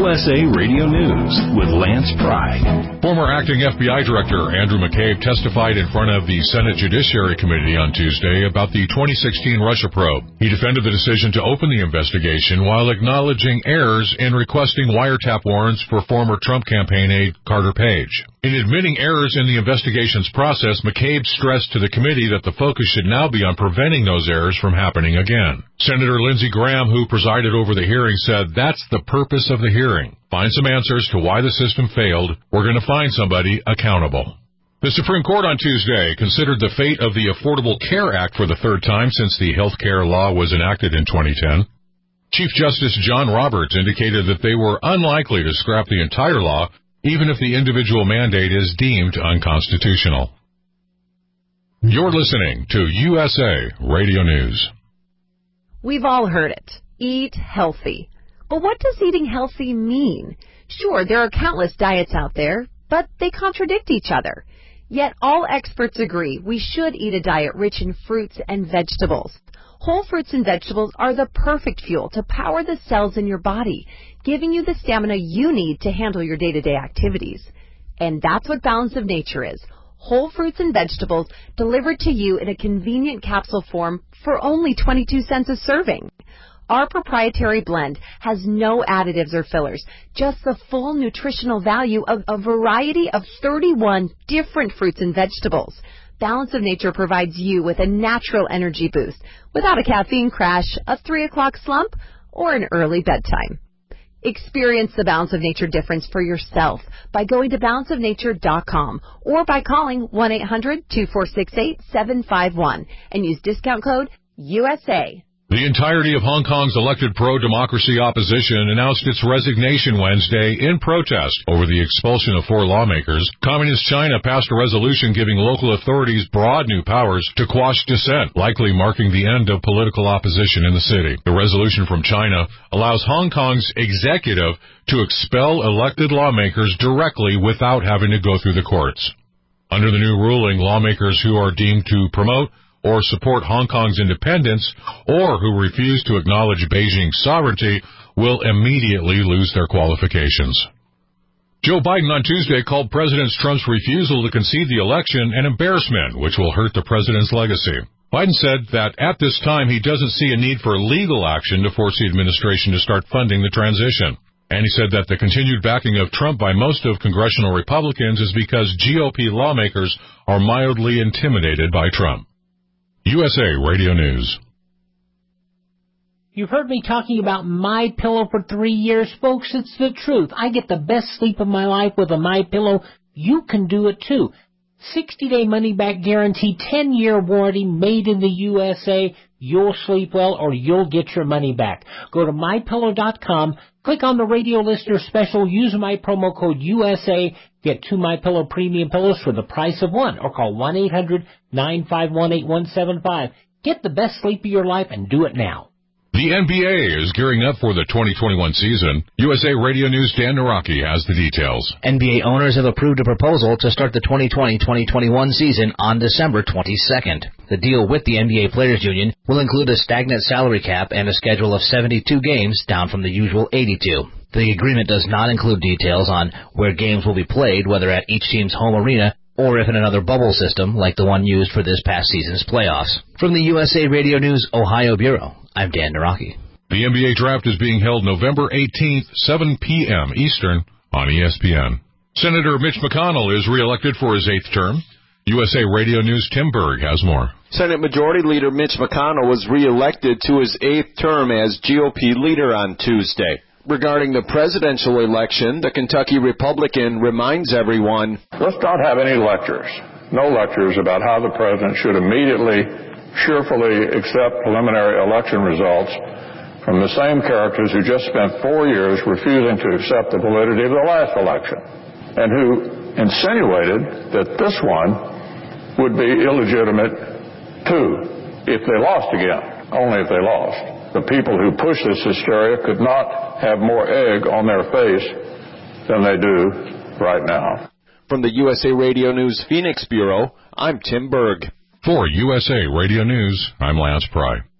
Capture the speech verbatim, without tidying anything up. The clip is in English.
U S A Radio News with Lance Pry. Former acting F B I Director Andrew McCabe testified in front of the Senate Judiciary Committee on Tuesday about the twenty sixteen Russia probe. He defended the decision to open the investigation while acknowledging errors in requesting wiretap warrants for former Trump campaign aide Carter Page. In admitting errors in the investigation's process, McCabe stressed to the committee that the focus should now be on preventing those errors from happening again. Senator Lindsey Graham, who presided over the hearing, said that's the purpose of the hearing. Find some answers to why the system failed. We're going to find somebody accountable. The Supreme Court on Tuesday considered the fate of the Affordable Care Act for the third time since the health care law was enacted in twenty ten. Chief Justice John Roberts indicated that they were unlikely to scrap the entire law, even if the individual mandate is deemed unconstitutional. You're listening to U S A Radio News. We've all heard it. Eat healthy. But what does eating healthy mean? Sure, there are countless diets out there, but they contradict each other. Yet all experts agree we should eat a diet rich in fruits and vegetables. Whole fruits and vegetables are the perfect fuel to power the cells in your body, giving you the stamina you need to handle your day-to-day activities. And that's what Balance of Nature is. Whole fruits and vegetables delivered to you in a convenient capsule form for only twenty-two cents a serving. Our proprietary blend has no additives or fillers, just the full nutritional value of a variety of thirty-one different fruits and vegetables. Balance of Nature provides you with a natural energy boost without a caffeine crash, a three o'clock slump, or an early bedtime. Experience the Balance of Nature difference for yourself by going to balance of nature dot com or by calling one eight hundred two four six eight seven five one and use discount code U S A. The entirety of Hong Kong's elected pro-democracy opposition announced its resignation Wednesday in protest over the expulsion of four lawmakers. Communist China passed a resolution giving local authorities broad new powers to quash dissent, likely marking the end of political opposition in the city. The resolution from China allows Hong Kong's executive to expel elected lawmakers directly without having to go through the courts. Under the new ruling, lawmakers who are deemed to promote or support Hong Kong's independence, or who refuse to acknowledge Beijing's sovereignty, will immediately lose their qualifications. Joe Biden on Tuesday called President Trump's refusal to concede the election an embarrassment, which will hurt the president's legacy. Biden said that at this time he doesn't see a need for legal action to force the administration to start funding the transition. And he said that the continued backing of Trump by most of congressional Republicans is because G O P lawmakers are mildly intimidated by Trump. U S A Radio News. You've heard me talking about MyPillow for three years, folks. It's the truth. I get the best sleep of my life with a MyPillow. You can do it too. sixty-day money-back guarantee, ten-year warranty, made in the U S A. You'll sleep well or you'll get your money back. Go to my pillow dot com, click on the radio listener special, use my promo code U S A, get two MyPillow premium pillows for the price of one, or call one eight hundred nine five one eight one seven five. Get the best sleep of your life and do it now. The N B A is gearing up for the twenty twenty-one season. U S A Radio News' Dan Naraki has the details. N B A owners have approved a proposal to start the twenty twenty twenty twenty-one season on December twenty-second. The deal with the N B A Players Union will include a stagnant salary cap and a schedule of seventy-two games, down from the usual eighty-two. The agreement does not include details on where games will be played, whether at each team's home arena or if in another bubble system like the one used for this past season's playoffs. From the U S A Radio News Ohio Bureau, I'm Dan Naraki. The N B A Draft is being held November eighteenth, seven p.m. Eastern on E S P N. Senator Mitch McConnell is reelected for his eighth term. U S A Radio News' Tim Berg has more. Senate Majority Leader Mitch McConnell was reelected to his eighth term as G O P leader on Tuesday. Regarding the presidential election, the Kentucky Republican reminds everyone, let's not have any lectures, no lectures about how the president should immediately, cheerfully accept preliminary election results from the same characters who just spent four years refusing to accept the validity of the last election, and who insinuated that this one would be illegitimate too, if they lost again, only if they lost. The people who push this hysteria could not have more egg on their face than they do right now. From the U S A Radio News Phoenix Bureau, I'm Tim Berg. For U S A Radio News, I'm Lance Pry.